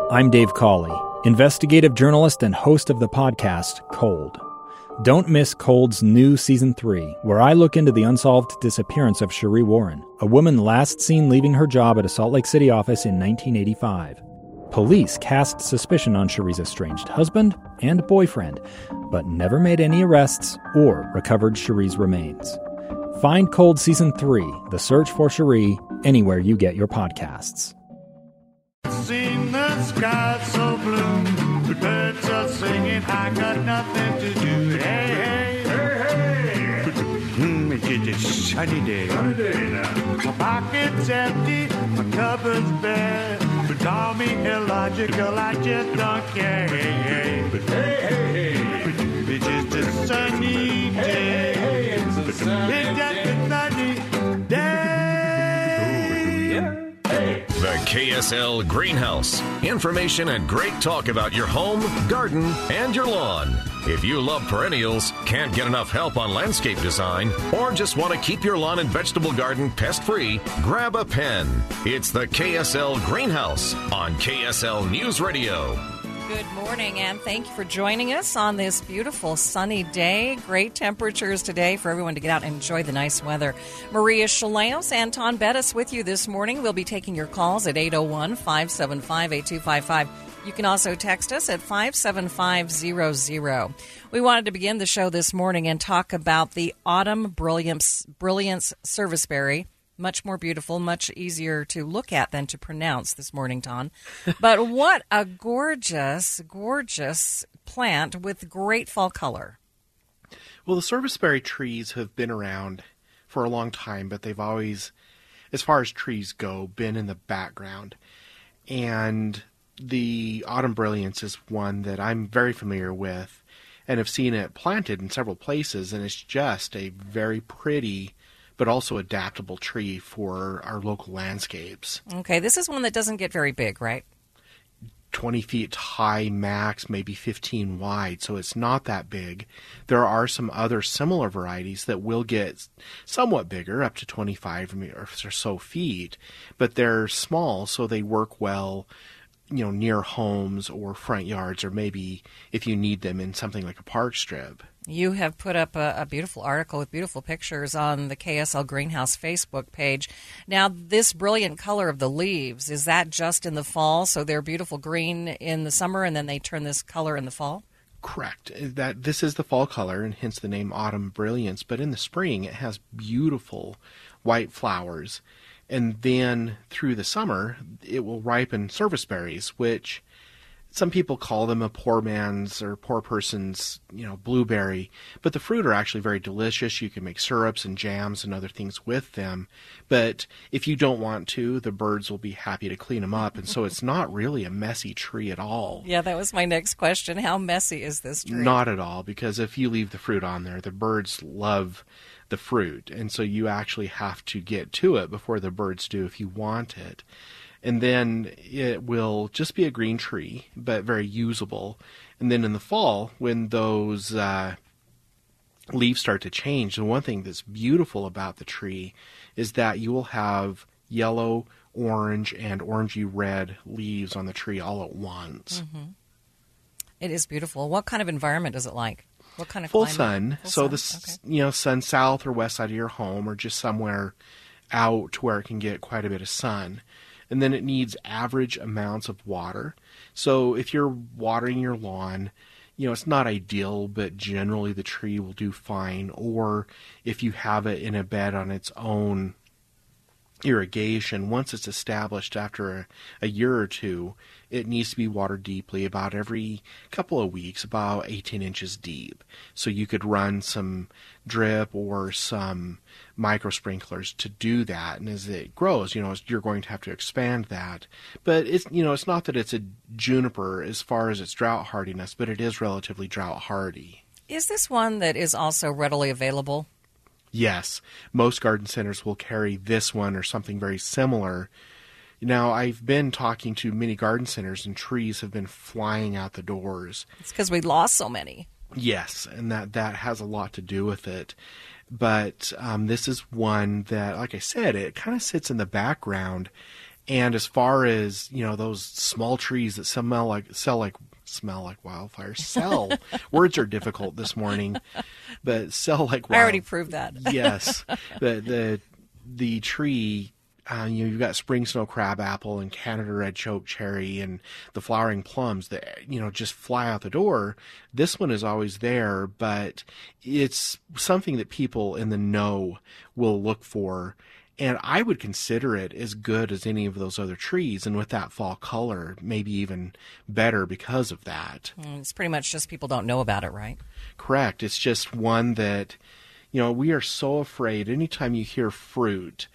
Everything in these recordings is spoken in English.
I'm Dave Cawley, investigative journalist and host of the podcast Cold. Don't miss Cold's new Season 3, where I look into the unsolved disappearance of Cherie Warren, a woman last seen leaving her job at a Salt Lake City office in 1985. Police cast suspicion on Cherie's estranged husband and boyfriend, but never made any arrests or recovered Cherie's remains. Find Cold Season 3, The Search for Cherie, anywhere you get your podcasts. Seen the sky so blue, the birds are singing, I got nothing to do. Hey, hey, hey, hey. It's a sunny day. Sunny day now. My pocket's empty, my cupboard's bare. But call me illogical, I just don't care. Hey, hey, hey, hey, hey. It's just a sunny day. Hey, hey, it's a sunny day. The KSL Greenhouse. Information and great talk about your home, garden, and your lawn. If you love perennials, can't get enough help on landscape design, or just want to keep your lawn and vegetable garden pest-free, grab a pen. It's the KSL Greenhouse on KSL News Radio. Good morning, and thank you for joining us on this beautiful sunny day. Great temperatures today for everyone to get out and enjoy the nice weather. Maria Chaleos, Anton Bettis with you this morning. We'll be taking your calls at 801-575-8255. You can also text us at 57500. We wanted to begin the show this morning and talk about the Autumn Brilliance Serviceberry. Much more beautiful, much easier to look at than to pronounce this morning, Ton. But what a gorgeous, gorgeous plant with great fall color. Well, the serviceberry trees have been around for a long time, but they've always, as far as trees go, been in the background. And the Autumn Brilliance is one that I'm very familiar with and have seen it planted in several places, and it's just a very pretty but also adaptable tree for our local landscapes. Okay, this is one that doesn't get very big, right? 20 feet high max, maybe 15 wide, so it's not that big. There are some other similar varieties that will get somewhat bigger, up to 25 or so feet, but they're small, so they work well, near homes or front yards, or maybe if you need them in something like a park strip. You have put up a beautiful article with beautiful pictures on the KSL Greenhouse Facebook page. Now, this brilliant color of the leaves, is that just in the fall? So they're beautiful green in the summer, and then they turn this color in the fall? Correct. This is the fall color, and hence the name Autumn Brilliance. But in the spring, it has beautiful white flowers. And then through the summer, it will ripen serviceberries, which some people call them a poor man's or poor person's, blueberry. But the fruit are actually very delicious. You can make syrups and jams and other things with them. But if you don't want to, the birds will be happy to clean them up. And so it's not really a messy tree at all. Yeah, that was my next question. How messy is this tree? Not at all, because if you leave the fruit on there, the birds love the fruit. And so you actually have to get to it before the birds do if you want it. And then it will just be a green tree, but very usable. And then in the fall, when those leaves start to change, the one thing that's beautiful about the tree is that you will have yellow, orange, and orangey red leaves on the tree all at once. Mm-hmm. It is beautiful. What kind of environment is it like? What kind of full climate? Sun. Sun south or west side of your home, or just somewhere out where it can get quite a bit of sun. And then it needs average amounts of water. So if you're watering your lawn, it's not ideal, but generally the tree will do fine. Or if you have it in a bed on its own irrigation, once it's established after a year or two, it needs to be watered deeply about every couple of weeks, about 18 inches deep. So you could run some drip or some micro sprinklers to do that. And as it grows, you're going to have to expand that. But it's not that it's a juniper as far as its drought hardiness, but it is relatively drought hardy. Is this one that is also readily available? Yes, most garden centers will carry this one or something very similar. Now, I've been talking to many garden centers, and trees have been flying out the doors. It's because we lost so many. Yes, and that has a lot to do with it. But this is one that, like I said, it kind of sits in the background, And as far as, those small trees that smell like wildfires, words are difficult this morning, but sell like wildfire. I already proved that. Yes. The tree, you've got spring snow crabapple and Canada red chokecherry and the flowering plums that, just fly out the door. This one is always there, but it's something that people in the know will look for. And I would consider it as good as any of those other trees. And with that fall color, maybe even better because of that. It's pretty much just people don't know about it, right? Correct. It's just one that, we are so afraid. Anytime you hear fruit,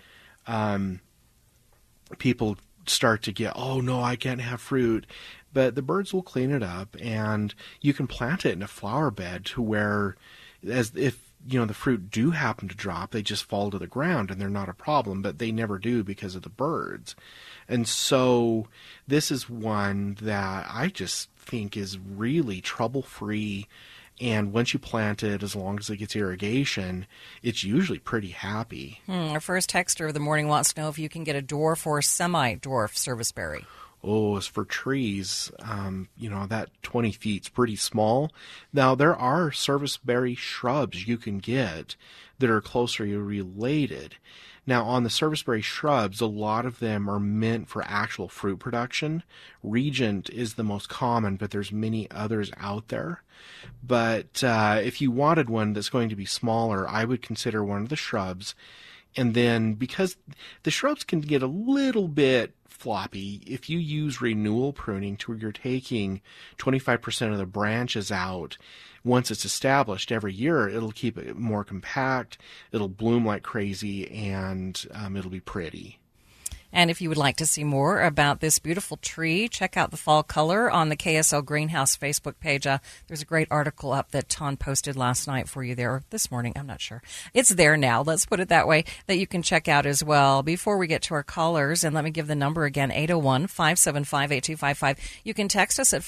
people start to get, oh, no, I can't have fruit. But the birds will clean it up, and you can plant it in a flower bed to where, as if, the fruit do happen to drop, they just fall to the ground and they're not a problem, but they never do because of the birds. And so this is one that I just think is really trouble-free. And once you plant it, as long as it gets irrigation, it's usually pretty happy. Our first texter of the morning wants to know if you can get a dwarf or semi-dwarf serviceberry. Oh, as for trees, that 20 feet's pretty small. Now, there are serviceberry shrubs you can get that are closely related. Now, on the serviceberry shrubs, a lot of them are meant for actual fruit production. Regent is the most common, but there's many others out there. But if you wanted one that's going to be smaller, I would consider one of the shrubs. And then, because the shrubs can get a little bit floppy, if you use renewal pruning to where you're taking 25% of the branches out, once it's established every year, it'll keep it more compact, it'll bloom like crazy, and it'll be pretty. And if you would like to see more about this beautiful tree, check out the fall color on the KSL Greenhouse Facebook page. There's a great article up that Ton posted last night for you there, or this morning, I'm not sure. It's there now, let's put it that way, that you can check out as well. Before we get to our callers, and let me give the number again, 801-575-8255. You can text us at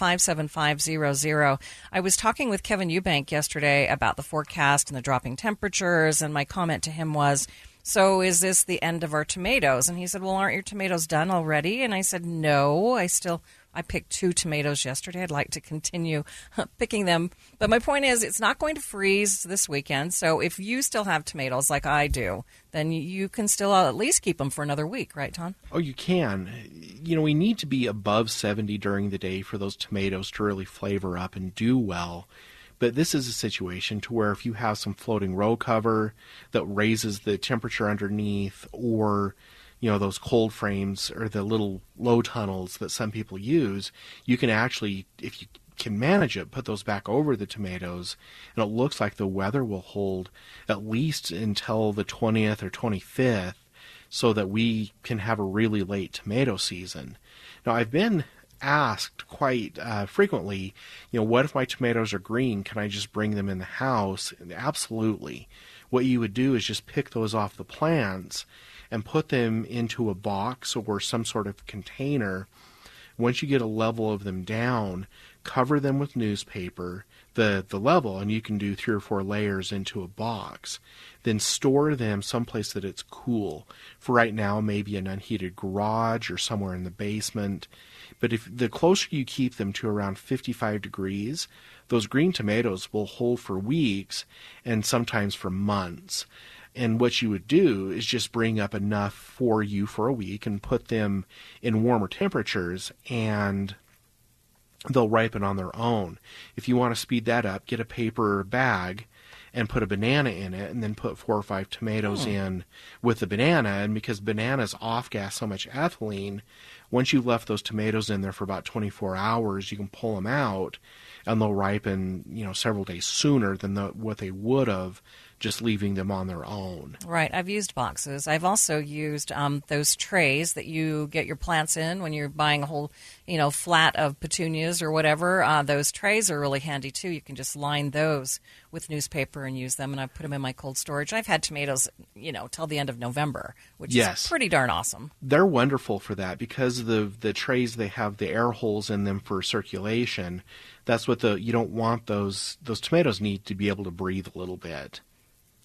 57500. I was talking with Kevin Eubank yesterday about the forecast and the dropping temperatures, and my comment to him was, so is this the end of our tomatoes? And he said, well, aren't your tomatoes done already? And I said, no, I picked 2 tomatoes yesterday. I'd like to continue picking them. But my point is, it's not going to freeze this weekend. So if you still have tomatoes like I do, then you can still at least keep them for another week, right, Ton? Oh, you can. We need to be above 70 during the day for those tomatoes to really flavor up and do well. But this is a situation to where if you have some floating row cover that raises the temperature underneath, or, those cold frames or the little low tunnels that some people use, you can actually, if you can manage it, put those back over the tomatoes, and it looks like the weather will hold at least until the 20th or 25th so that we can have a really late tomato season. Now, I've been asked quite frequently, what if my tomatoes are green? Can I just bring them in the house? Absolutely. What you would do is just pick those off the plants and put them into a box or some sort of container. Once you get a level of them down, cover them with newspaper, the level, and you can do 3 or 4 layers into a box. Then store them someplace that it's cool. For right now, maybe an unheated garage or somewhere in the basement. But if the closer you keep them to around 55 degrees, those green tomatoes will hold for weeks and sometimes for months. And what you would do is just bring up enough for you for a week and put them in warmer temperatures, and they'll ripen on their own. If you want to speed that up, get a paper bag and put a banana in it, and then put 4 or 5 tomatoes in with the banana. And because bananas off-gas so much ethylene, once you've left those tomatoes in there for about 24 hours, you can pull them out, and they'll ripen, several days sooner than what they would have just leaving them on their own. Right. I've used boxes. I've also used those trays that you get your plants in when you're buying a whole, flat of petunias or whatever. Those trays are really handy, too. You can just line those with newspaper and use them, and I put them in my cold storage. I've had tomatoes, till the end of November, which is pretty darn awesome. They're wonderful for that because the trays, they have the air holes in them for circulation. That's what you don't want those tomatoes need to be able to breathe a little bit.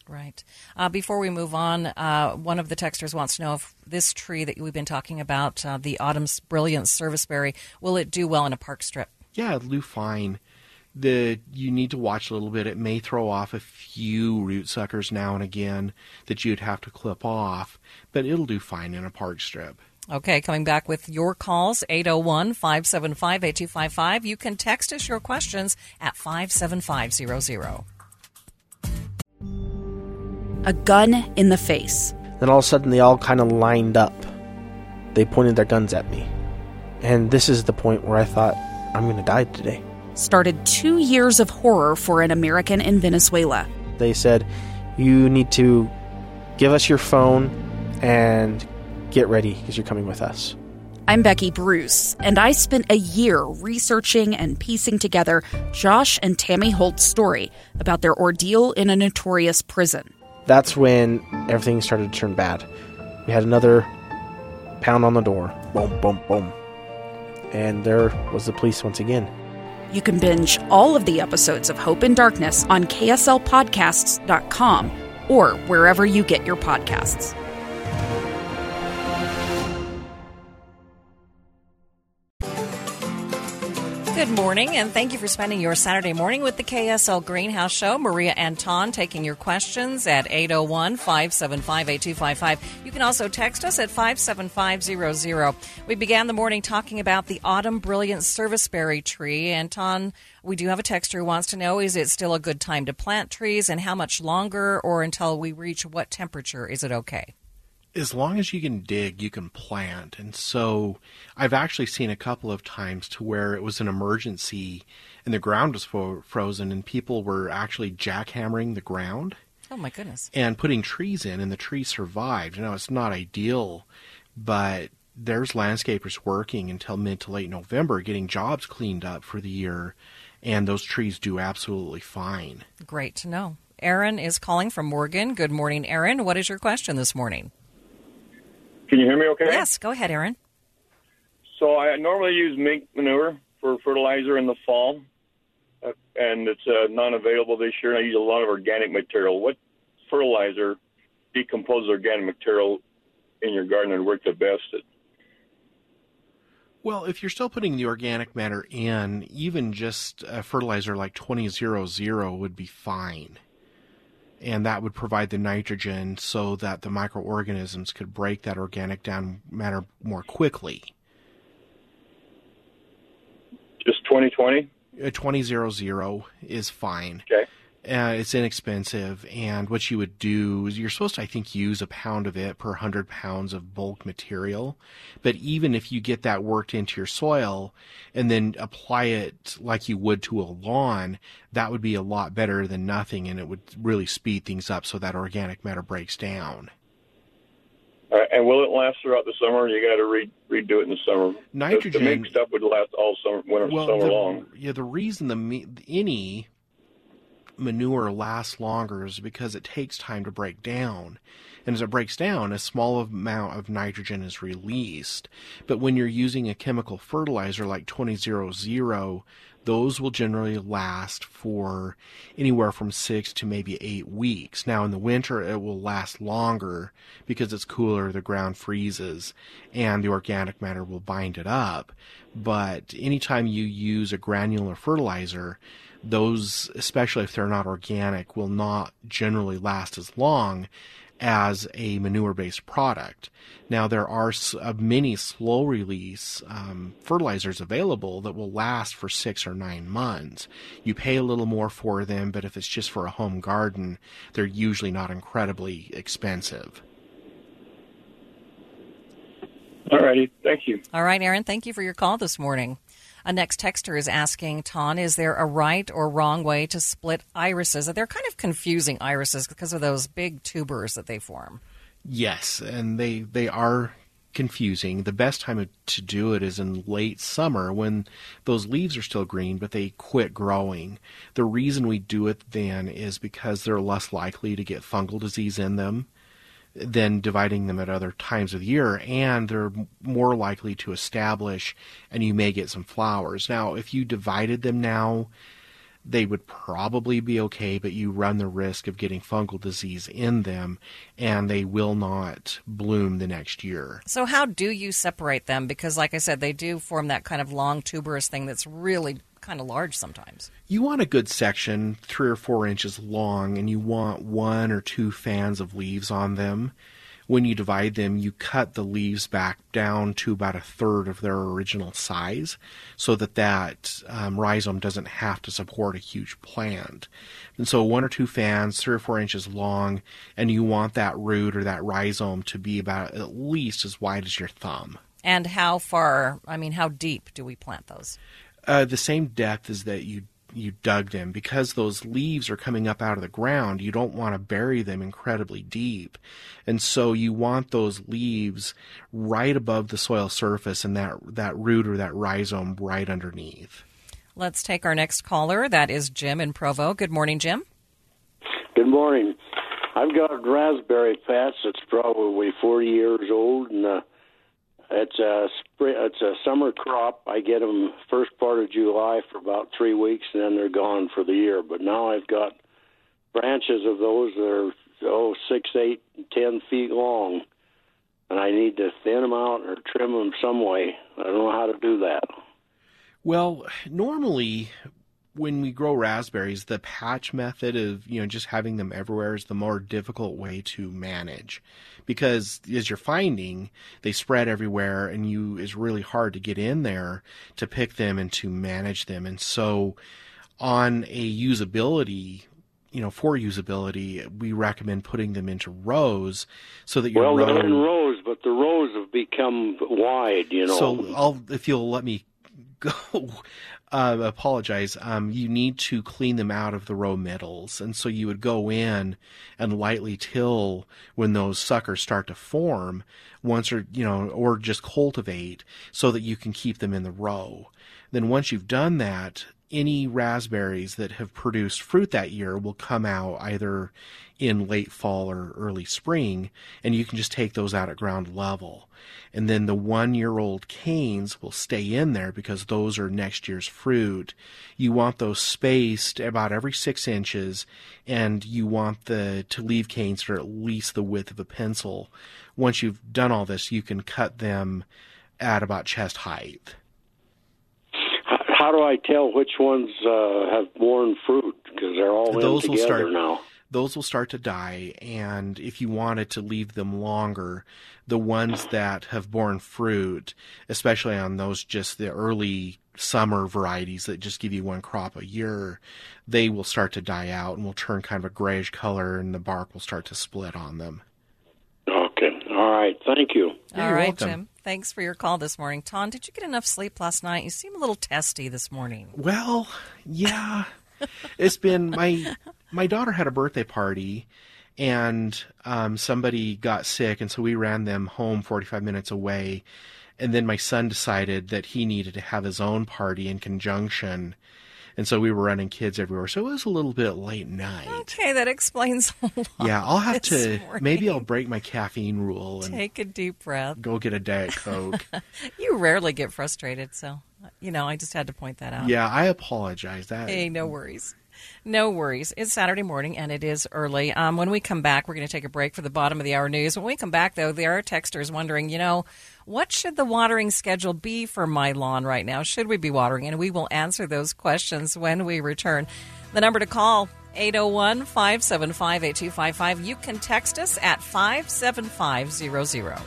Right. Before we move on, one of the texters wants to know if this tree that we've been talking about, the Autumn's Brilliance Serviceberry, will it do well in a park strip? Yeah, it'll do fine. You need to watch a little bit. It may throw off a few root suckers now and again that you'd have to clip off, but it'll do fine in a park strip. Okay, coming back with your calls, 801-575-8255. You can text us your questions at 57500. A gun in the face. Then all of a sudden they all kind of lined up. They pointed their guns at me. And this is the point where I thought, I'm going to die today. Started 2 years of horror for an American in Venezuela. They said, you need to give us your phone and get ready because you're coming with us. I'm Becky Bruce, and I spent a year researching and piecing together Josh and Tammy Holt's story about their ordeal in a notorious prison. That's when everything started to turn bad. We had another pound on the door. Boom, boom, boom. And there was the police once again. You can binge all of the episodes of Hope and Darkness on KSLPodcasts.com or wherever you get your podcasts. Good morning, and thank you for spending your Saturday morning with the KSL Greenhouse Show. Maria Anton taking your questions at 801-575-8255. You can also text us at 57500. We began the morning talking about the Autumn Brilliance Serviceberry tree. Anton, we do have a texter who wants to know, is it still a good time to plant trees, and how much longer, or until we reach what temperature is it okay? As long as you can dig, you can plant. And so I've actually seen a couple of times to where it was an emergency and the ground was frozen and people were actually jackhammering the ground. Oh, my goodness. And putting trees in, and the trees survived. Now, it's not ideal, but there's landscapers working until mid to late November getting jobs cleaned up for the year, and those trees do absolutely fine. Great to know. Aaron is calling from Morgan. Good morning, Aaron. What is your question this morning? Can you hear me okay? Yes, go ahead, Aaron. So I normally use mink manure for fertilizer in the fall, and it's not available this year. I use a lot of organic material. What fertilizer decomposes organic material in your garden and work the best? Well, if you're still putting the organic matter in, even just a fertilizer like 2000 would be fine. And that would provide the nitrogen so that the microorganisms could break that organic down matter more quickly. Just 2020? 2000 is fine. Okay. It's inexpensive, and what you would do is you're supposed to, I think, use a pound of it per 100 pounds of bulk material. But even if you get that worked into your soil and then apply it like you would to a lawn, that would be a lot better than nothing, and it would really speed things up so that organic matter breaks down. And will it last throughout the summer? You got to redo it in the summer. Nitrogen. The mink stuff would last all summer, summer long. Yeah, the reason any manure lasts longer is because it takes time to break down. And as it breaks down, a small amount of nitrogen is released. But when you're using a chemical fertilizer like 2000, those will generally last for anywhere from 6 to maybe 8 weeks. Now, in the winter, it will last longer because it's cooler, the ground freezes, and the organic matter will bind it up. But anytime you use a granular fertilizer, those, especially if they're not organic, will not generally last as long as a manure-based product. Now, there are many slow-release fertilizers available that will last for 6 or 9 months. You pay a little more for them, but if it's just for a home garden, they're usually not incredibly expensive. All righty. Thank you. All right, Aaron, thank you for your call this morning. A next texter is asking, Ton, is there a right or wrong way to split irises? They're kind of confusing, irises, because of those big tubers that they form. Yes, and they are confusing. The best time to do it is in late summer when those leaves are still green, but they quit growing. The reason we do it then is because they're less likely to get fungal disease in them than dividing them at other times of the year, and they're more likely to establish, and you may get some flowers. Now, if you divided them now, they would probably be okay, but you run the risk of getting fungal disease in them, and they will not bloom the next year. So how do you separate them? Because like I said, they do form that kind of long tuberous thing that's really kind of large sometimes. You want a good section, 3 or 4 inches long, and you want 1 or 2 fans of leaves on them. When you divide them, you cut the leaves back down to about 1/3 of their original size so that rhizome doesn't have to support a huge plant. And so 1 or 2 fans, 3 or 4 inches long, and you want that root or that rhizome to be about at least as wide as your thumb. And how deep do we plant those? The same depth as that you dug them. Because those leaves are coming up out of the ground, you don't want to bury them incredibly deep. And so you want those leaves right above the soil surface and that root or that rhizome right underneath. Let's take our next caller. That is Jim in Provo. Good morning, Jim. Good morning. I've got a raspberry patch that's probably 40 years old, and it's a summer crop. I get them first part of July for about 3 weeks, and then they're gone for the year. But now I've got branches of those that are 6, 8, 10 feet long, and I need to thin them out or trim them some way. I don't know how to do that. Well, normally when we grow raspberries, the patch method of, just having them everywhere is the more difficult way to manage, because as you're finding, they spread everywhere and it's really hard to get in there to pick them and to manage them. And so on a usability, for usability, we recommend putting them into rows so that your they're in rows, but the rows have become wide, So if you'll let me go, apologize. You need to clean them out of the row middles. And so you would go in and lightly till when those suckers start to form or just cultivate so that you can keep them in the row. Then once you've done that, any raspberries that have produced fruit that year will come out either in late fall or early spring, and you can just take those out at ground level. And then the 1-year-old canes will stay in there because those are next year's fruit. You want those spaced about every 6 inches, and you want to leave canes for at least the width of a pencil. Once you've done all this, you can cut them at about chest height. How do I tell which ones have borne fruit? Because they're all in together now. Those will start to die, and if you wanted to leave them longer, the ones that have borne fruit, especially on those just the early summer varieties that just give you 1 crop a year, they will start to die out and will turn kind of a grayish color, and the bark will start to split on them. Okay. All right. Thank you. All right, welcome. Jim. Thanks for your call this morning. Ton, did you get enough sleep last night? You seem a little testy this morning. Well, yeah. It's been my daughter had a birthday party, and somebody got sick, and so we ran them home 45 minutes away. And then my son decided that he needed to have his own party in conjunction. And so we were running kids everywhere. So it was a little bit late night. Okay, that explains a lot. Yeah, I'll have to, morning. maybe I'll break my caffeine rule and take a deep breath. Go get a Diet Coke. You rarely get frustrated, so, I just had to point that out. Yeah, I apologize. Hey, no worries. No worries. It's Saturday morning, and it is early. When we come back, we're going to take a break for the bottom of the hour news. When we come back, though, there are texters wondering, what should the watering schedule be for my lawn right now? Should we be watering? And we will answer those questions when we return. The number to call, 801-575-8255. You can text us at 57500.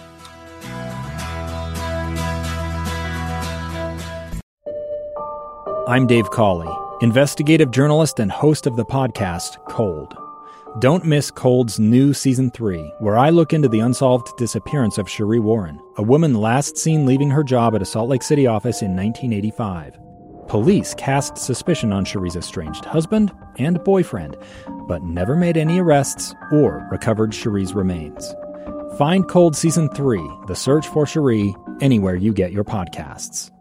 I'm Dave Cawley, investigative journalist and host of the podcast Cold. Don't miss Cold's new Season 3, where I look into the unsolved disappearance of Cherie Warren, a woman last seen leaving her job at a Salt Lake City office in 1985. Police cast suspicion on Cherie's estranged husband and boyfriend, but never made any arrests or recovered Cherie's remains. Find Cold Season 3, The Search for Cherie, anywhere you get your podcasts.